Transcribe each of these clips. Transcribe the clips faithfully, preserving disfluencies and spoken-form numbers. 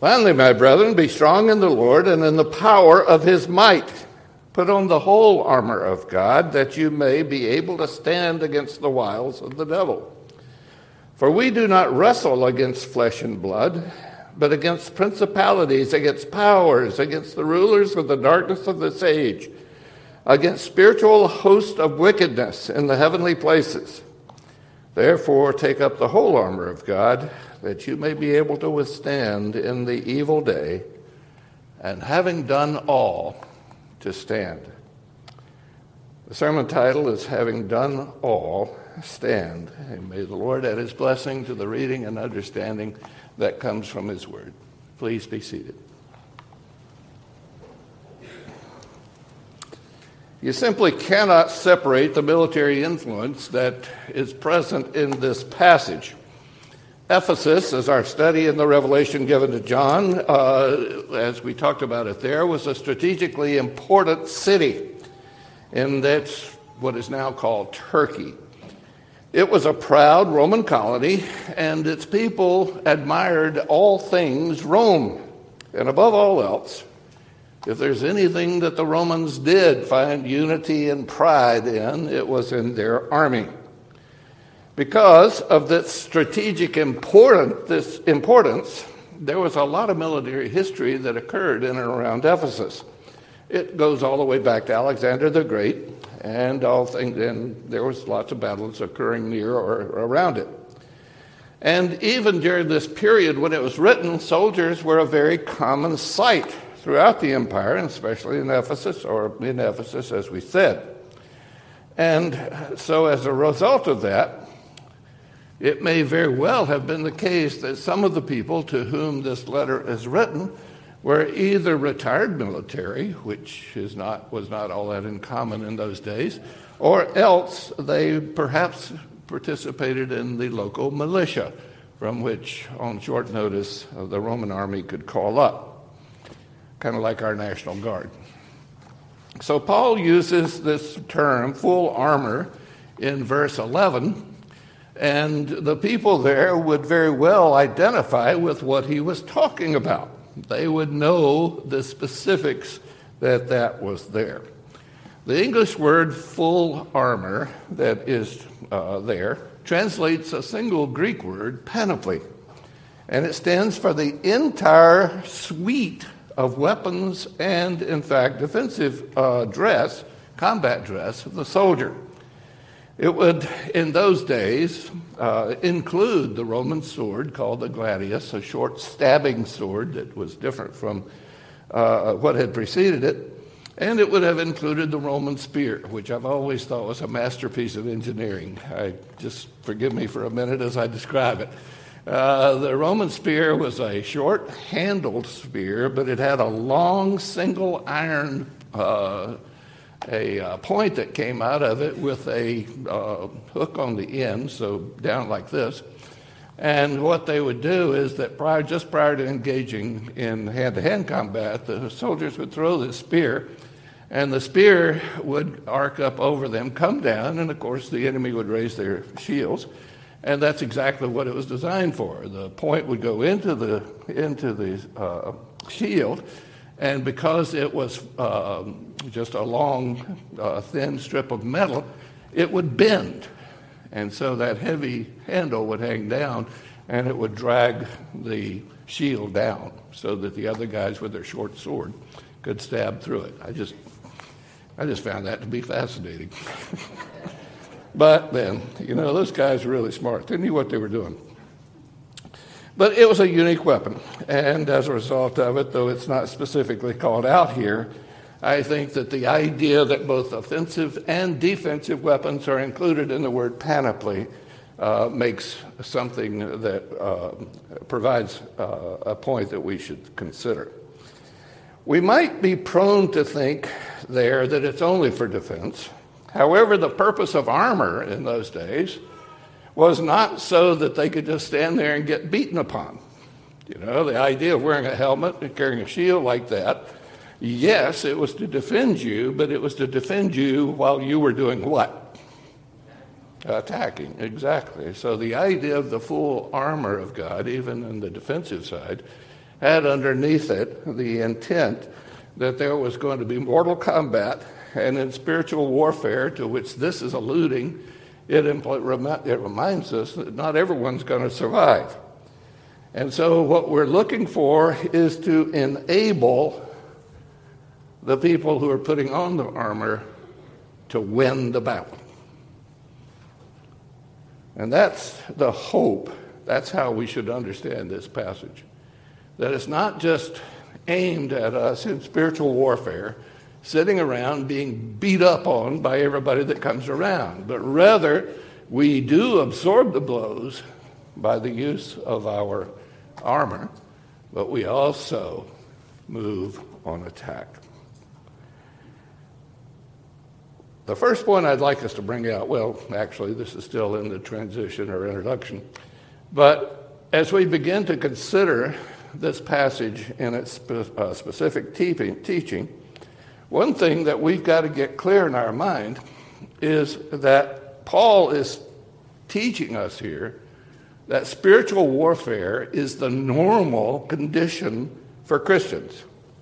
Finally, my brethren, be strong in the Lord and in the power of his might. Put on the whole armor of God, that you may be able to stand against the wiles of the devil. For we do not wrestle against flesh and blood, but against principalities, against powers, against the rulers of the darkness of this age, against spiritual hosts of wickedness in the heavenly places. Therefore, take up the whole armor of God, that you may be able to withstand in the evil day, and having done all, to stand. The sermon title is Having Done All, Stand. And may the Lord add his blessing to the reading and understanding that comes from his word. Please be seated. You simply cannot separate the military influence that is present in this passage. Ephesus, as our study in the revelation given to John, uh, as we talked about it there, was a strategically important city in that what is now called Turkey. It was a proud Roman colony, and its people admired all things Rome. And above all else, if there's anything that the Romans did find unity and pride in, it was in their army. Because of this strategic important, this importance, there was a lot of military history that occurred in and around Ephesus. It goes all the way back to Alexander the Great, and all things, and there was lots of battles occurring near or around it. And even during this period when it was written, soldiers were a very common sight throughout the empire, and especially in Ephesus, or in Ephesus, as we said. And so as a result of that, it may very well have been the case that some of the people to whom this letter is written were either retired military, which is not was not all that uncommon in those days, or else they perhaps participated in the local militia, from which, on short notice, the Roman army could call up, kind of like our National Guard. So Paul uses this term, full armor, in verse eleven, and the people there would very well identify with what he was talking about. They would know the specifics that that was there. The English word full armor that is uh, there translates a single Greek word, panoply, and it stands for the entire suite of weapons and, in fact, defensive uh, dress, combat dress of the soldier. It would, in those days, uh, include the Roman sword called the gladius, a short stabbing sword that was different from uh, what had preceded it. And it would have included the Roman spear, which I've always thought was a masterpiece of engineering. I just forgive me for a minute as I describe it. Uh, the Roman spear was a short-handled spear, but it had a long single iron uh a uh, point that came out of it with a uh, hook on the end, so down like this. And what they would do is that prior, just prior to engaging in hand-to-hand combat, the soldiers would throw this spear, and the spear would arc up over them, come down, and of course the enemy would raise their shields. And that's exactly what it was designed for. The point would go into the into the uh, shield, and because it was uh, just a long, uh, thin strip of metal, it would bend. And so that heavy handle would hang down, and it would drag the shield down so that the other guys with their short sword could stab through it. I just, I just found that to be fascinating. But then, you know, those guys were really smart. They knew what they were doing. But it was a unique weapon, and as a result of it, though it's not specifically called out here, I think that the idea that both offensive and defensive weapons are included in the word panoply uh, makes something that uh, provides uh, a point that we should consider. We might be prone to think there that it's only for defense. However, the purpose of armor in those days was not so that they could just stand there and get beaten upon. You know, the idea of wearing a helmet and carrying a shield like that, yes, it was to defend you, but it was to defend you while you were doing what? Attacking, exactly. So the idea of the full armor of God, even on the defensive side, had underneath it the intent that there was going to be mortal combat, and in spiritual warfare, to which this is alluding, it, impl- it reminds us that not everyone's going to survive. And so what we're looking for is to enable the people who are putting on the armor to win the battle. And that's the hope. That's how we should understand this passage. That it's not just aimed at us in spiritual warfare, sitting around being beat up on by everybody that comes around, but rather we do absorb the blows by the use of our armor, but we also move on attack. The first point I'd like us to bring out, well, actually, this is still in the transition or introduction, but as we begin to consider this passage in its spe- uh, specific te- teaching, one thing that we've got to get clear in our mind is that Paul is teaching us here that spiritual warfare is the normal condition for Christians.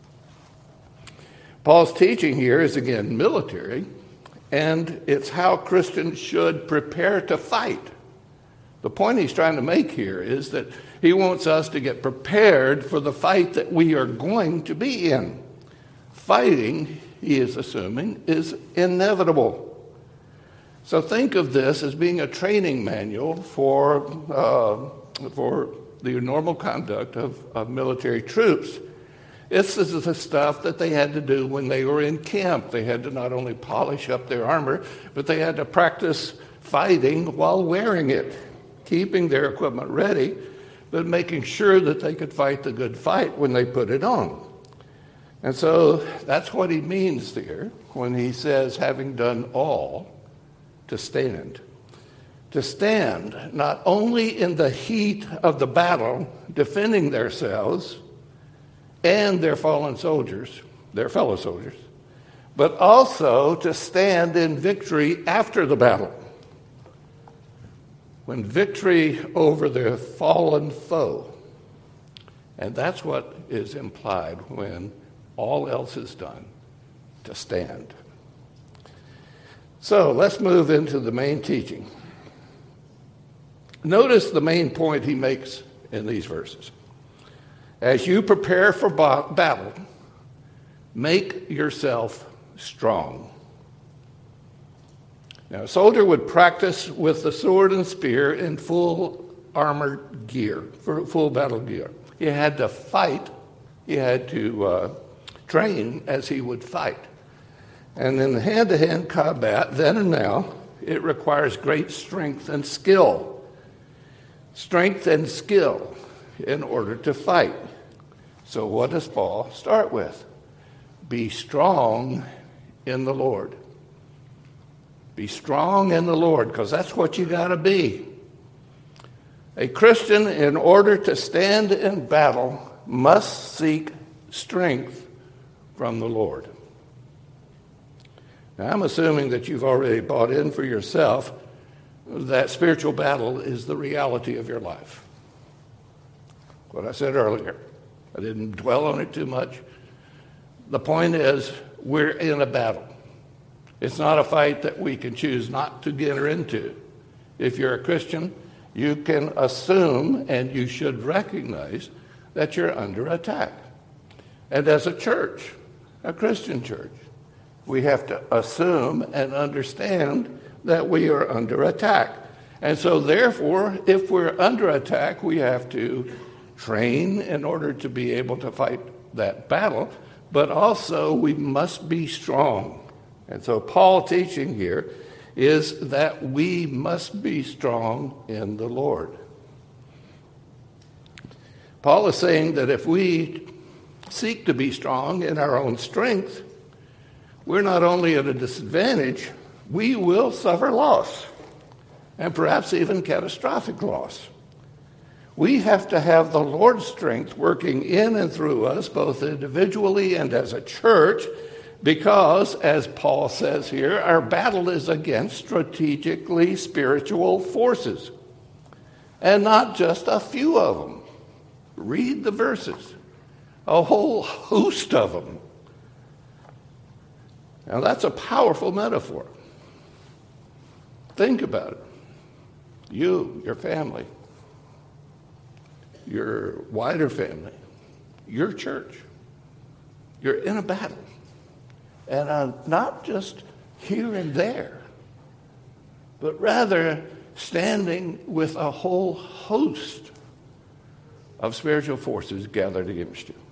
Paul's teaching here is, again, military, and it's how Christians should prepare to fight. The point he's trying to make here is that he wants us to get prepared for the fight that we are going to be in. Fighting, he is assuming, is inevitable. So think of this as being a training manual for, uh, for the normal conduct of, of military troops. This is the stuff that they had to do when they were in camp. They had to not only polish up their armor, but they had to practice fighting while wearing it, keeping their equipment ready, but making sure that they could fight the good fight when they put it on. And so that's what he means there when he says, having done all, to stand. To stand not only in the heat of the battle, defending themselves and their fallen soldiers, their fellow soldiers, but also to stand in victory after the battle. When victory over their fallen foe. And that's what is implied when all else is done, to stand. So let's move into the main teaching. Notice the main point he makes in these verses. As you prepare for battle, make yourself strong. Now, a soldier would practice with the sword and spear in full armored gear, full battle gear. He had to fight. He had to uh, train as he would fight. And in the hand-to-hand combat, then and now, it requires great strength and skill. Strength and skill in order to fight. So what does Paul start with? Be strong in the Lord. Be strong in the Lord, because that's what you got to be. A Christian, in order to stand in battle, must seek strength from the Lord. Now, I'm assuming that you've already bought in for yourself that spiritual battle is the reality of your life. What I said earlier. I didn't dwell on it too much. The point is, we're in a battle. It's not a fight that we can choose not to enter into. If you're a Christian, you can assume and you should recognize that you're under attack. And as a church, a Christian church, we have to assume and understand that we are under attack. And so therefore, if we're under attack, we have to train in order to be able to fight that battle, but also we must be strong. And so Paul's teaching here is that we must be strong in the Lord. Paul is saying that if we seek to be strong in our own strength, we're not only at a disadvantage, we will suffer loss, and perhaps even catastrophic loss. We have to have the Lord's strength working in and through us, both individually and as a church, because, as Paul says here, our battle is against strategically spiritual forces, and not just a few of them. Read the verses. A whole host of them. Now that's a powerful metaphor. Think about it. You, your family, your wider family, your church. You're in a battle. And uh, not just here and there, but rather standing with a whole host of spiritual forces gathered against you.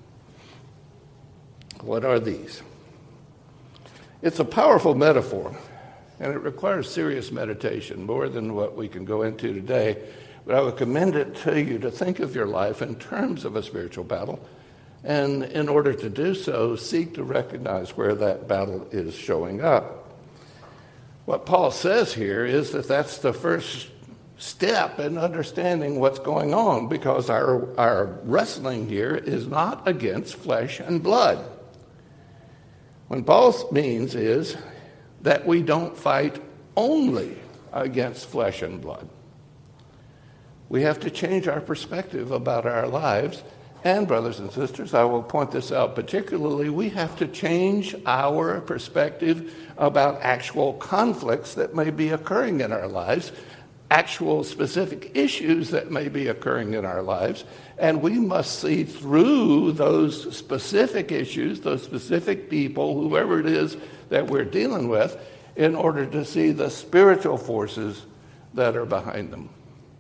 What are these? It's a powerful metaphor, and it requires serious meditation, more than what we can go into today. But I would commend it to you to think of your life in terms of a spiritual battle, and in order to do so, seek to recognize where that battle is showing up. What Paul says here is that that's the first step in understanding what's going on, because our, our wrestling here is not against flesh and blood. What Paul means is that we don't fight only against flesh and blood. We have to change our perspective about our lives. And brothers and sisters, I will point this out particularly, we have to change our perspective about actual conflicts that may be occurring in our lives, actual specific issues that may be occurring in our lives, and we must see through those specific issues, those specific people, whoever it is that we're dealing with, in order to see the spiritual forces that are behind them.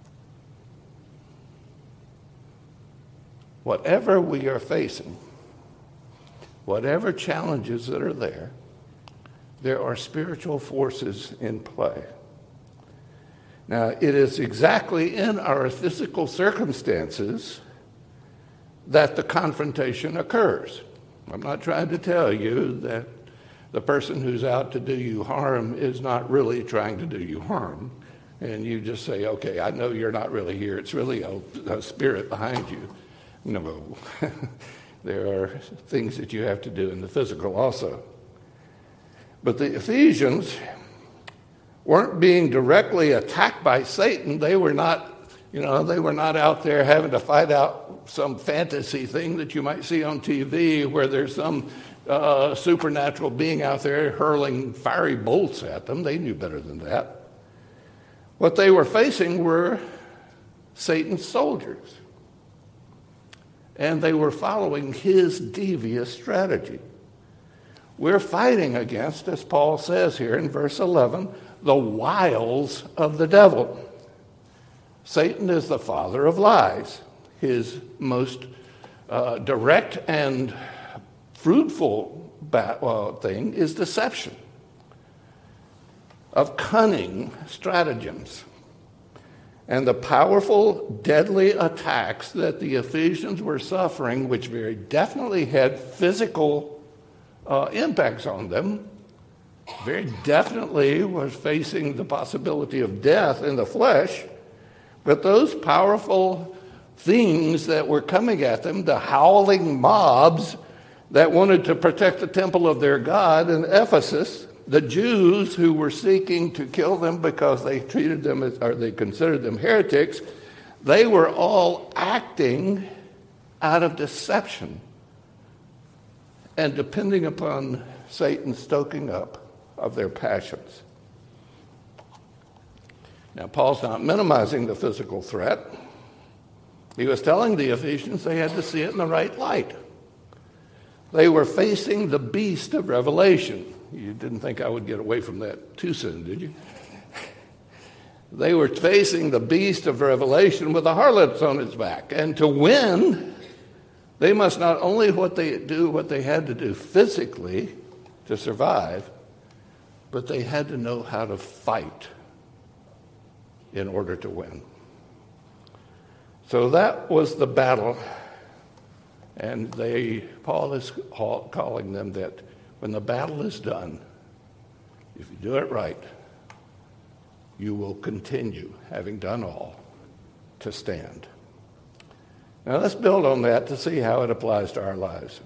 Whatever we are facing, whatever challenges that are there, there are spiritual forces in play. Now, it is exactly in our physical circumstances that the confrontation occurs. I'm not trying to tell you that the person who's out to do you harm is not really trying to do you harm, and you just say, okay, I know you're not really here. It's really a, a spirit behind you. No, there are things that you have to do in the physical also. But the Ephesians weren't being directly attacked by Satan. They were not, you know, they were not out there having to fight out some fantasy thing that you might see on T V where there's some uh, supernatural being out there hurling fiery bolts at them. They knew better than that. What they were facing were Satan's soldiers. And they were following his devious strategy. We're fighting against, as Paul says here in verse eleven, the wiles of the devil. Satan is the father of lies. His most uh, direct and fruitful bat- uh, thing is deception, of cunning stratagems. And the powerful, deadly attacks that the Ephesians were suffering, which very definitely had physical uh, impacts on them, very definitely was facing the possibility of death in the flesh. But those powerful things that were coming at them, the howling mobs that wanted to protect the temple of their God in Ephesus, the Jews who were seeking to kill them because they treated them as, or they considered them heretics, they were all acting out of deception and depending upon Satan stoking up of their passions. Now, Paul's not minimizing the physical threat. He was telling the Ephesians they had to see it in the right light. They were facing the beast of Revelation. You didn't think I would get away from that too soon, did you? They were facing the beast of Revelation with the harlots on its back. And to win, they must not only what they do what they had to do physically to survive, but they had to know how to fight in order to win. So that was the battle. And they, Paul is calling them that when the battle is done, if you do it right, you will continue, having done all, to stand. Now let's build on that to see how it applies to our lives.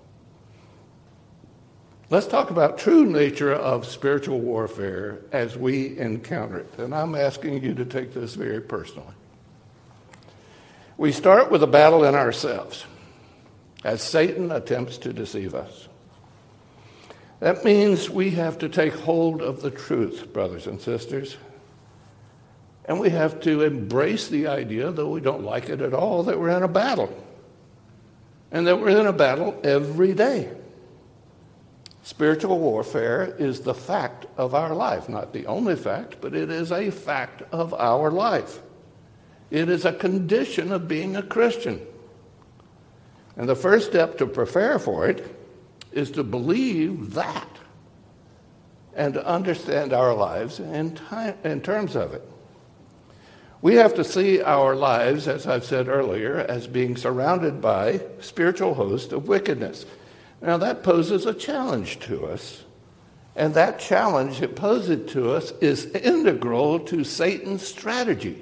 Let's talk about true nature of spiritual warfare as we encounter it. And I'm asking you to take this very personally. We start with a battle in ourselves. as Satan attempts to deceive us. That means we have to take hold of the truth, brothers and sisters. And we have to embrace the idea, though we don't like it at all, that we're in a battle. And that we're in a battle every day. Spiritual warfare is the fact of our life. Not the only fact, but it is a fact of our life. It is a condition of being a Christian. And the first step to prepare for it is to believe that and to understand our lives in, time, in terms of it. We have to see our lives, as I've said earlier, as being surrounded by spiritual hosts of wickedness. Now that poses a challenge to us, and that challenge it poses to us is integral to Satan's strategy.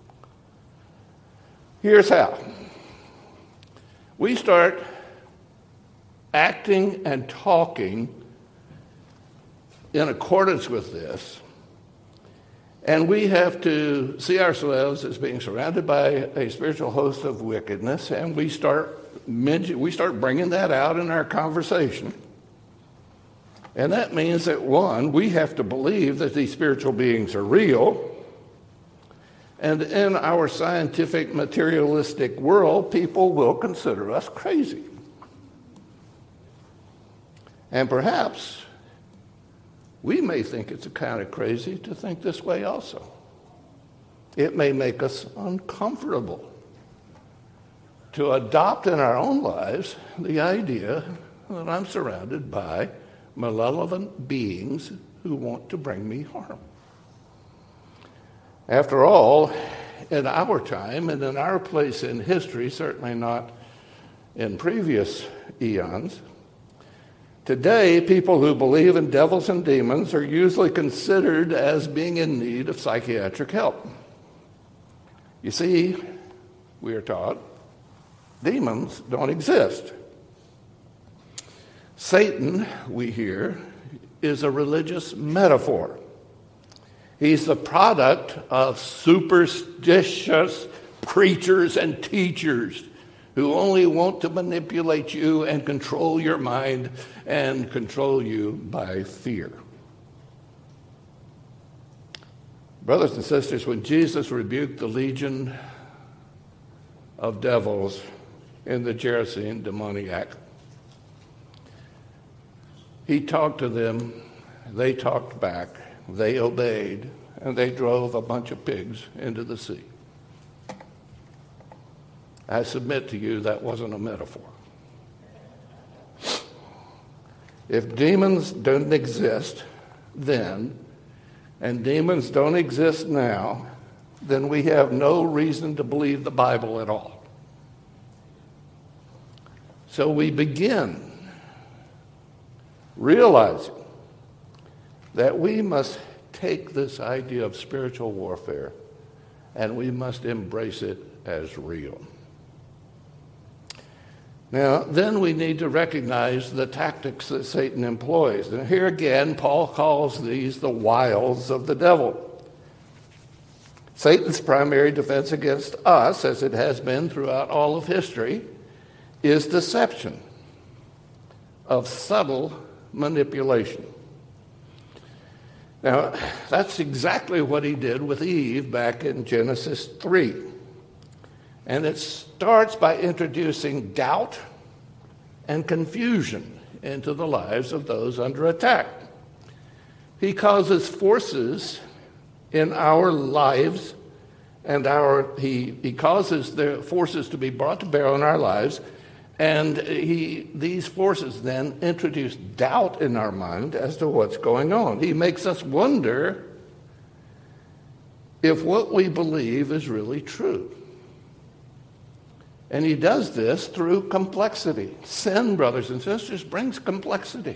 Here's how. We start acting and talking in accordance with this, and we have to see ourselves as being surrounded by a spiritual host of wickedness, and we start we start bringing that out in our conversation. And that means that, one, we have to believe that these spiritual beings are real. And in our scientific, materialistic world, people will consider us crazy. And perhaps we may think it's kind of crazy to think this way also. It may make us uncomfortable to adopt in our own lives the idea that I'm surrounded by malevolent beings who want to bring me harm. After all, in our time and in our place in history, certainly not in previous eons, today people who believe in devils and demons are usually considered as being in need of psychiatric help. You see, we are taught demons don't exist. Satan, we hear, is a religious metaphor. He's the product of superstitious preachers and teachers who only want to manipulate you and control your mind and control you by fear. Brothers and sisters, when Jesus rebuked the legion of devils in the Gerasene demoniac, he talked to them, they talked back, they obeyed, and they drove a bunch of pigs into the sea. I submit to you that wasn't a metaphor. If demons didn't exist then, and demons don't exist now, then we have no reason to believe the Bible at all. So we begin realizing that we must take this idea of spiritual warfare and we must embrace it as real. Now, then we need to recognize the tactics that Satan employs. And here again, Paul calls these the wiles of the devil. Satan's primary defense against us, as it has been throughout all of history, is deception of subtle manipulation. Now, that's exactly what he did with Eve back in Genesis three. And it starts by introducing doubt and confusion into the lives of those under attack. He causes forces in our lives, and our he, he causes the forces to be brought to bear on our lives, and he these forces then introduce doubt in our mind as to what's going on. He makes us wonder if what we believe is really true. And he does this through complexity. Sin, brothers and sisters, brings complexity.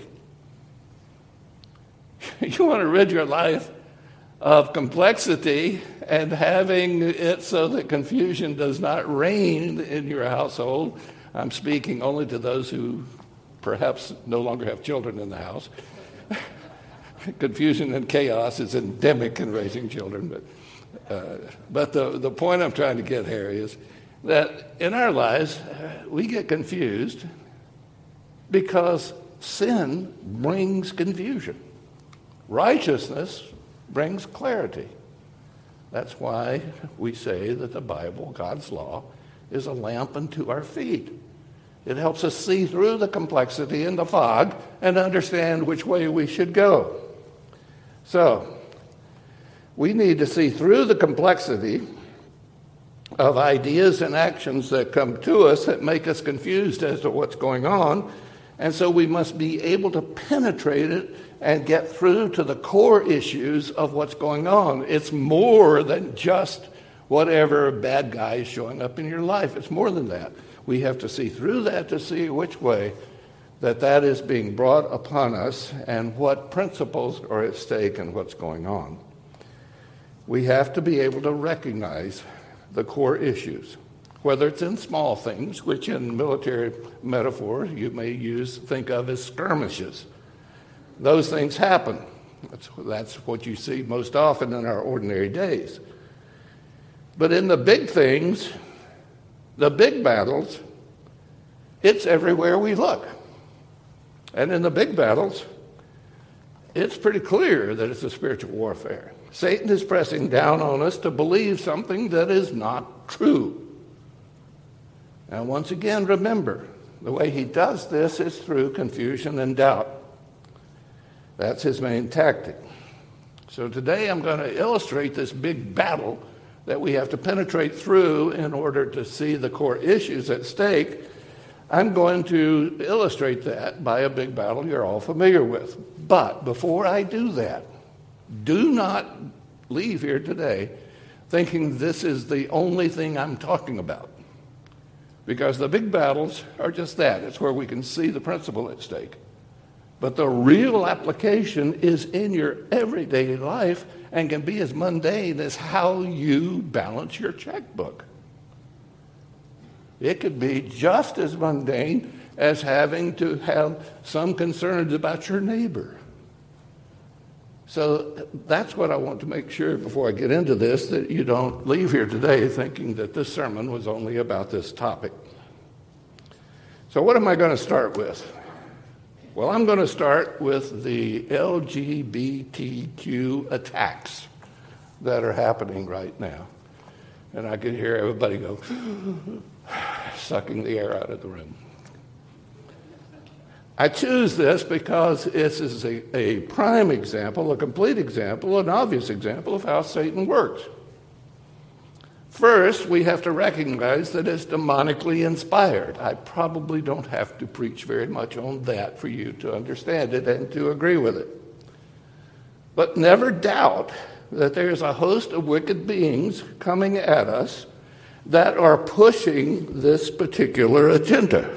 You want to rid your life of complexity and having it so that confusion does not reign in your household. I'm speaking only to those who perhaps no longer have children in the house. Confusion and chaos is endemic in raising children. But, uh, but the, the point I'm trying to get here is that in our lives we get confused because sin brings confusion. Righteousness brings clarity. That's why we say that the Bible, God's law, is a lamp unto our feet. It helps us see through the complexity and the fog and understand which way we should go. So, we need to see through the complexity of ideas and actions that come to us that make us confused as to what's going on. And so we must be able to penetrate it and get through to the core issues of what's going on. It's more than just whatever bad guy is showing up in your life. It's more than that. We have to see through that to see which way that that is being brought upon us and what principles are at stake and what's going on. We have to be able to recognize the core issues, whether it's in small things, which in military metaphor you may use, think of as skirmishes. Those things happen. That's, that's what you see most often in our ordinary days. But in the big things, the big battles, it's everywhere we look. And in the big battles, it's pretty clear that it's a spiritual warfare. Satan is pressing down on us to believe something that is not true. And once again, remember, the way he does this is through confusion and doubt. That's his main tactic. So today I'm going to illustrate this big battle that we have to penetrate through in order to see the core issues at stake. I'm going to illustrate that by a big battle you're all familiar with. But before I do that, do not leave here today thinking this is the only thing I'm talking about. Because the big battles are just that. It's where we can see the principle at stake. But the real application is in your everyday life and can be as mundane as how you balance your checkbook. It could be just as mundane as having to have some concerns about your neighbor. So that's what I want to make sure before I get into this, that you don't leave here today thinking that this sermon was only about this topic. So what am I going to start with? Well, I'm going to start with the L G B T Q attacks that are happening right now. And I can hear everybody go, sucking the air out of the room. I choose this because this is a, a prime example, a complete example, an obvious example of how Satan works. First, we have to recognize that it's demonically inspired. I probably don't have to preach very much on that for you to understand it and to agree with it. But never doubt that there's a host of wicked beings coming at us that are pushing this particular agenda.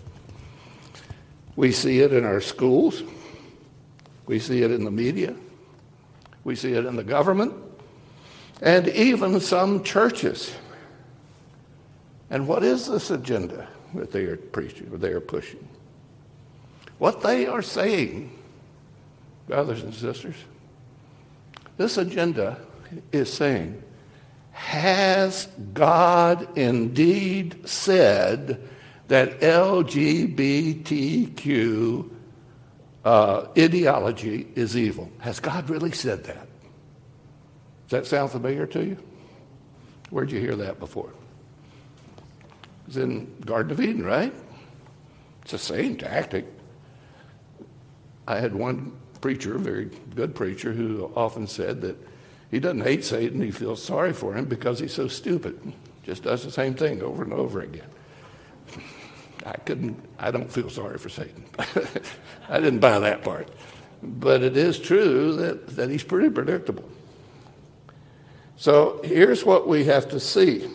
We see it in our schools. We see it in the media. We see it in the government. And even some churches. And what is this agenda that they are preaching, or they are pushing? What they are saying, brothers and sisters, this agenda is saying, has God indeed said that L G B T Q uh, ideology is evil? Has God really said that? Does that sound familiar to you? Where'd you hear that before? It was in Garden of Eden, right? It's the same tactic. I had one preacher, a very good preacher, who often said that he doesn't hate Satan, he feels sorry for him because he's so stupid. Just does the same thing over and over again. I couldn't, I don't feel sorry for Satan. I didn't buy that part. But it is true that, that he's pretty predictable. So here's what we have to see.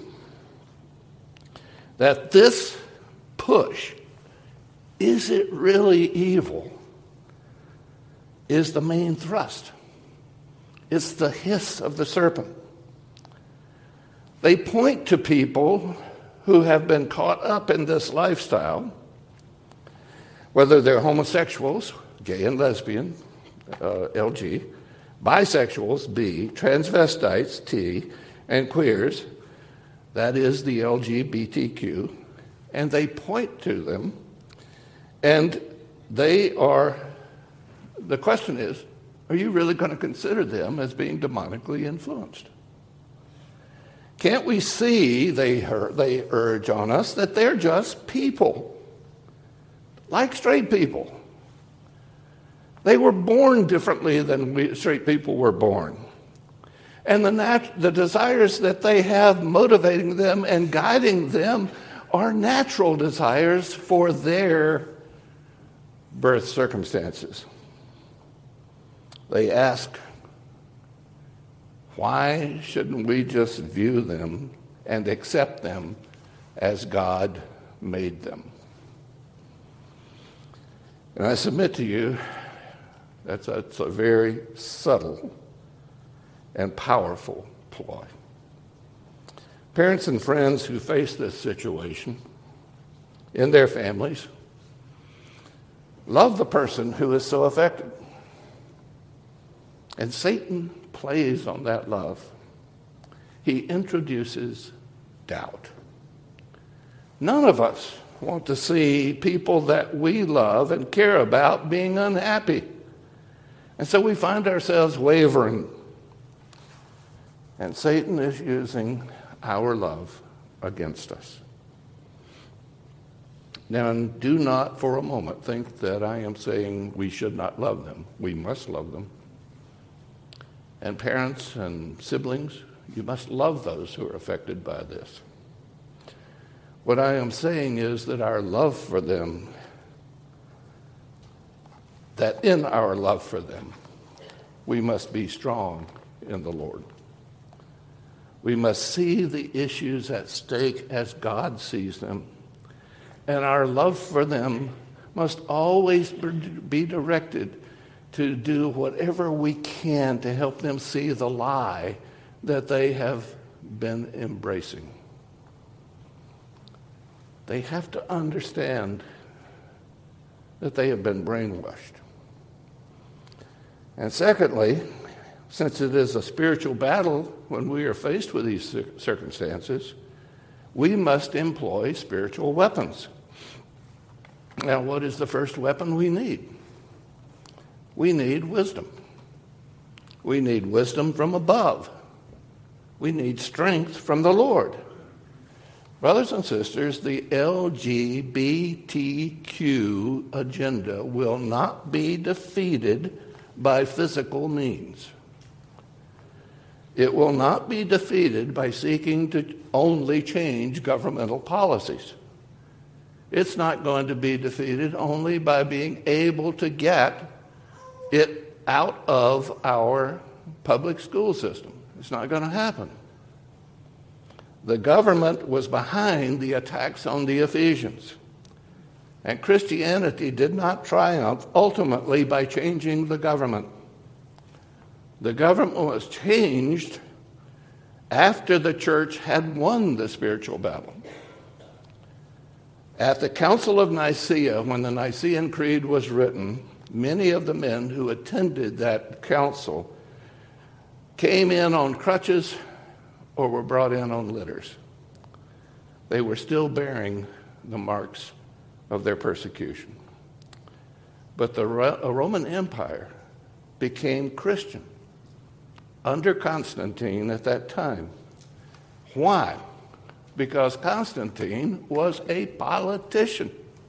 That this push, is it really evil, is the main thrust. It's the hiss of the serpent. They point to people who have been caught up in this lifestyle, whether they're homosexuals, gay and lesbian, uh, L G, bisexuals, B, transvestites, T, and queers, that is the L G B T Q, and they point to them, and they are, the question is, are you really going to consider them as being demonically influenced? Can't we see, they, they urge on us, that they're just people, like straight people. They were born differently than we, straight people were born. And the, nat- the desires that they have motivating them and guiding them are natural desires for their birth circumstances. They ask, why shouldn't we just view them and accept them as God made them? And I submit to you, that's a, that's a very subtle and powerful ploy. Parents and friends who face this situation in their families love the person who is so affected. And Satan plays on that love. He introduces doubt. None of us want to see people that we love and care about being unhappy. And so we find ourselves wavering. And Satan is using our love against us. Now, do not for a moment think that I am saying we should not love them. We must love them. And parents and siblings, you must love those who are affected by this. What I am saying is that our love for them, that in our love for them, we must be strong in the Lord. We must see the issues at stake as God sees them. And our love for them must always be directed to do whatever we can to help them see the lie that they have been embracing. They have to understand that they have been brainwashed. And secondly, since it is a spiritual battle when we are faced with these circumstances, we must employ spiritual weapons. Now, what is the first weapon we need? We need wisdom. We need wisdom from above. We need strength from the Lord. Brothers and sisters, the L G B T Q agenda will not be defeated by physical means. It will not be defeated by seeking to only change governmental policies. It's not going to be defeated only by being able to get it out of our public school system. It's not going to happen. The government was behind the attacks on the Ephesians. And Christianity did not triumph ultimately by changing the government. The government was changed after the church had won the spiritual battle. At the Council of Nicaea, when the Nicene Creed was written, many of the men who attended that council came in on crutches or were brought in on litters. They were still bearing the marks of their persecution. But the Roman Empire became Christian under Constantine at that time. Why? Because Constantine was a politician.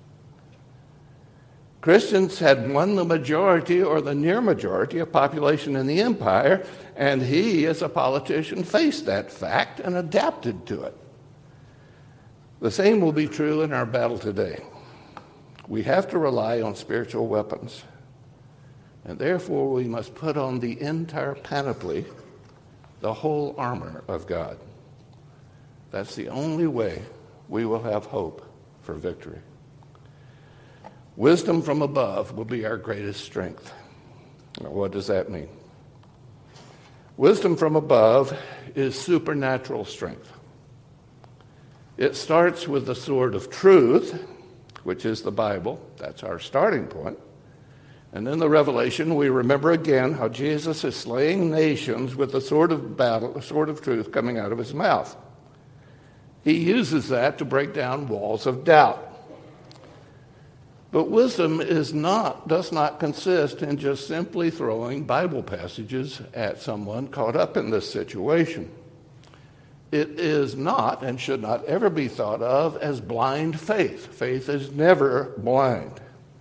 Christians had won the majority or the near majority of population in the empire, and he, as a politician, faced that fact and adapted to it. The same will be true in our battle today. We have to rely on spiritual weapons, and therefore we must put on the entire panoply, the whole armor of God. That's the only way we will have hope for victory. Wisdom from above will be our greatest strength. Now, what does that mean? Wisdom from above is supernatural strength. It starts with the sword of truth, which is the Bible. That's our starting point. And in the Revelation, we remember again how Jesus is slaying nations with the sword of battle, the sword of truth coming out of his mouth. He uses that to break down walls of doubt. But wisdom is not, does not consist in just simply throwing Bible passages at someone caught up in this situation. It is not and should not ever be thought of as blind faith. Faith is never blind.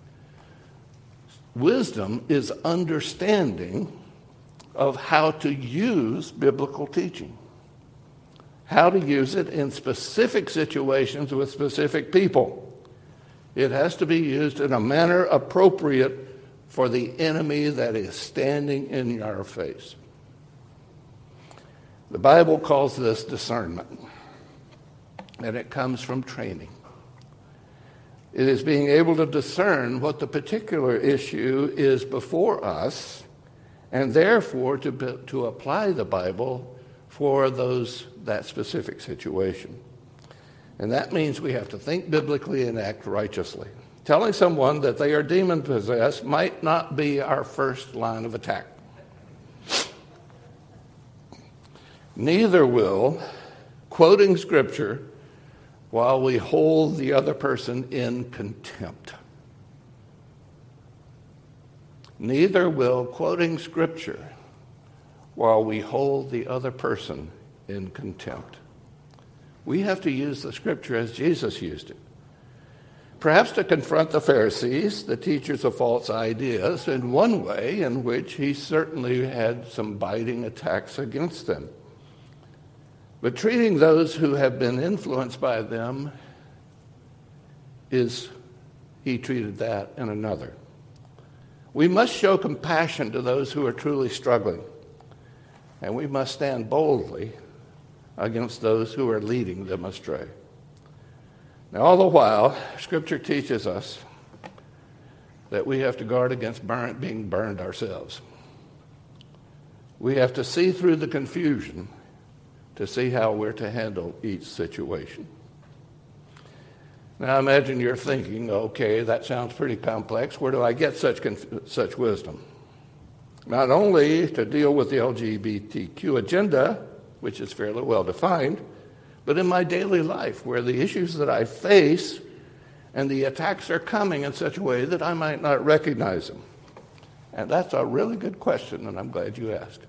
Wisdom is understanding of how to use biblical teaching, how to use it in specific situations with specific people. It has to be used in a manner appropriate for the enemy that is standing in our face. The Bible calls this discernment, and it comes from training. It is being able to discern what the particular issue is before us, and therefore to, be, to apply the Bible for those that specific situation. And that means we have to think biblically and act righteously. Telling someone that they are demon-possessed might not be our first line of attack. Neither will quoting Scripture while we hold the other person in contempt. Neither will quoting Scripture while we hold the other person in contempt. We have to use the Scripture as Jesus used it. Perhaps to confront the Pharisees, the teachers of false ideas, in one way in which he certainly had some biting attacks against them. But treating those who have been influenced by them is, he treated that in another. We must show compassion to those who are truly struggling, and we must stand boldly against those who are leading them astray. Now, all the while, Scripture teaches us that we have to guard against burn, being burned ourselves. We have to see through the confusion to see how we're to handle each situation. Now, imagine you're thinking, okay, that sounds pretty complex. Where do I get such conf- such wisdom? Not only to deal with the L G B T Q agenda, which is fairly well defined, but in my daily life, where the issues that I face and the attacks are coming in such a way that I might not recognize them. And that's a really good question, and I'm glad you asked.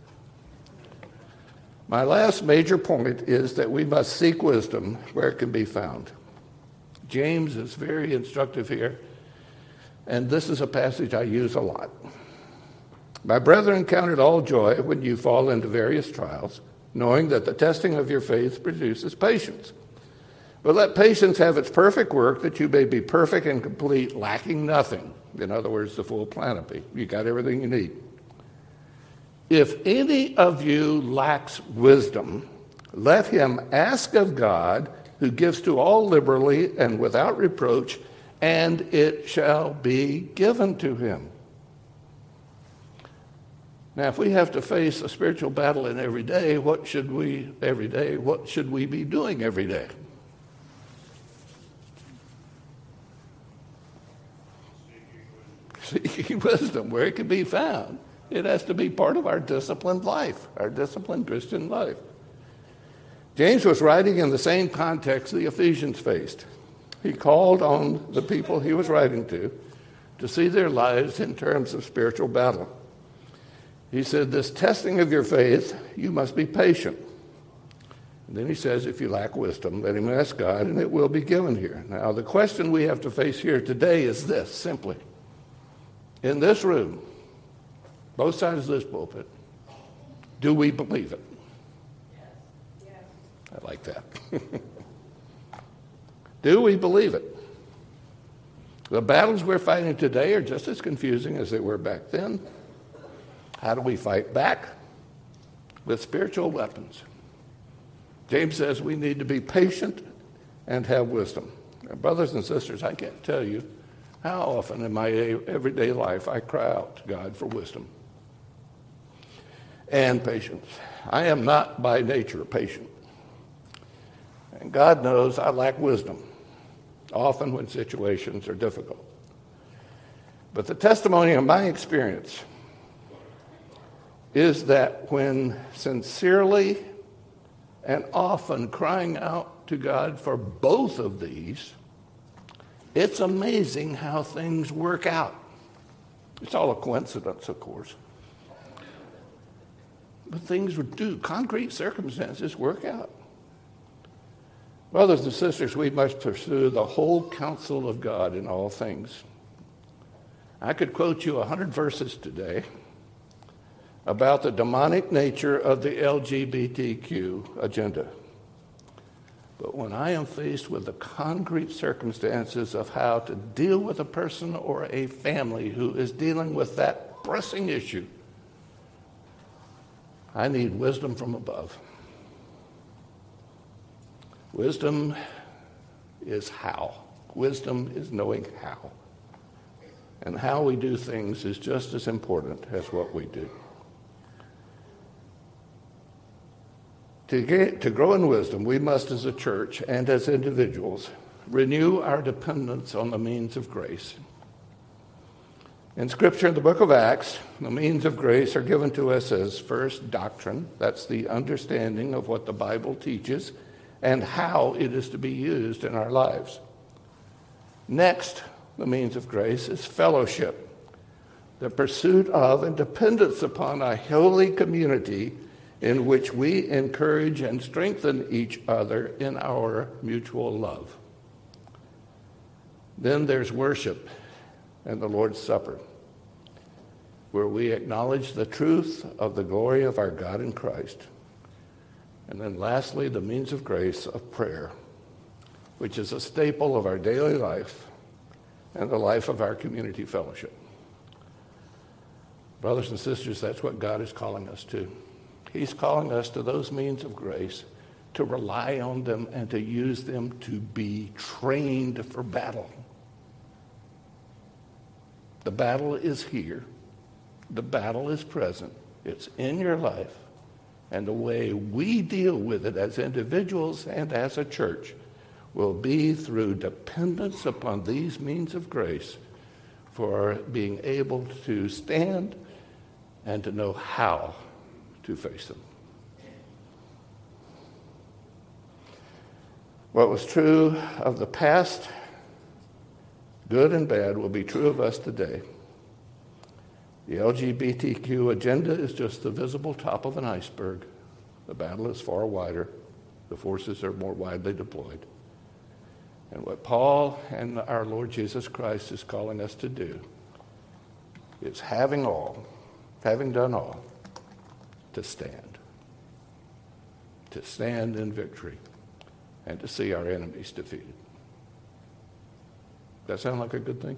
My last major point is that we must seek wisdom where it can be found. James is very instructive here, and this is a passage I use a lot. My brethren, count it all joy when you fall into various trials, knowing that the testing of your faith produces patience. But let patience have its perfect work, that you may be perfect and complete, lacking nothing. In other words, the full panoply. You got everything you need. If any of you lacks wisdom, let him ask of God, who gives to all liberally and without reproach, and it shall be given to him. Now, if we have to face a spiritual battle in every day, what should we every day? What should we be doing every day? Seeking wisdom where it can be found. It has to be part of our disciplined life, our disciplined Christian life. James was writing in the same context the Ephesians faced. He called on the people he was writing to to see their lives in terms of spiritual battle. He said, this testing of your faith, you must be patient. And then he says, if you lack wisdom, let him ask God, and it will be given here. Now, the question we have to face here today is this, simply. In this room, both sides of this pulpit, do we believe it? Yes. Yes. I like that. Do we believe it? The battles we're fighting today are just as confusing as they were back then. How do we fight back? With spiritual weapons. James says we need to be patient and have wisdom. Now, brothers and sisters, I can't tell you how often in my everyday life I cry out to God for wisdom and patience. I am not by nature patient. And God knows I lack wisdom, often when situations are difficult. But the testimony of my experience is that when sincerely and often crying out to God for both of these, it's amazing how things work out. It's all a coincidence, of course. But things do, concrete circumstances work out. Brothers and sisters, we must pursue the whole counsel of God in all things. I could quote you a hundred verses today about the demonic nature of the L G B T Q agenda. But when I am faced with the concrete circumstances of how to deal with a person or a family who is dealing with that pressing issue, I need wisdom from above. Wisdom is how. Wisdom is knowing how. And how we do things is just as important as what we do. To, get, to grow in wisdom, we must as a church and as individuals renew our dependence on the means of grace. In Scripture, in the book of Acts, the means of grace are given to us as first doctrine. That's the understanding of what the Bible teaches and how it is to be used in our lives. Next, the means of grace is fellowship, the pursuit of and dependence upon a holy community in which we encourage and strengthen each other in our mutual love. Then there's worship and the Lord's Supper, where we acknowledge the truth of the glory of our God in Christ. And then lastly, the means of grace of prayer, which is a staple of our daily life and the life of our community fellowship. Brothers and sisters, that's what God is calling us to. He's calling us to those means of grace, to rely on them and to use them to be trained for battle. The battle is here. The battle is present. It's in your life. And the way we deal with it as individuals and as a church will be through dependence upon these means of grace for being able to stand and to know how to face them. What was true of the past, good and bad, will be true of us today. The L G B T Q agenda is just the visible top of an iceberg. The battle is far wider. The forces are more widely deployed. And what Paul and our Lord Jesus Christ is calling us to do is, having all, having done all, to stand. To stand in victory and to see our enemies defeated. Does that sound like a good thing?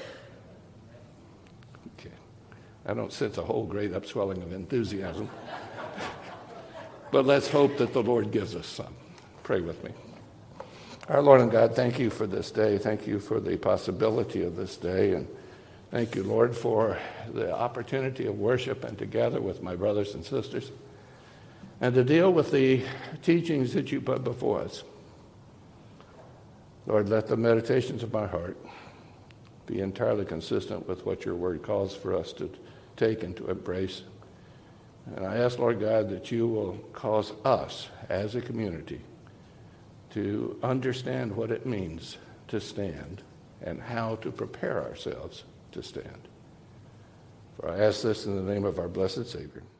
Okay. I don't sense a whole great upswelling of enthusiasm. But let's hope that the Lord gives us some. Pray with me. Our Lord and God, thank you for this day. Thank you for the possibility of this day. And thank you, Lord, for the opportunity of worship and to gather with my brothers and sisters and to deal with the teachings that you put before us. Lord, let the meditations of my heart be entirely consistent with what your word calls for us to take and to embrace. And I ask, Lord God, that you will cause us as a community to understand what it means to stand and how to prepare ourselves to stand. For I ask this in the name of our blessed Savior.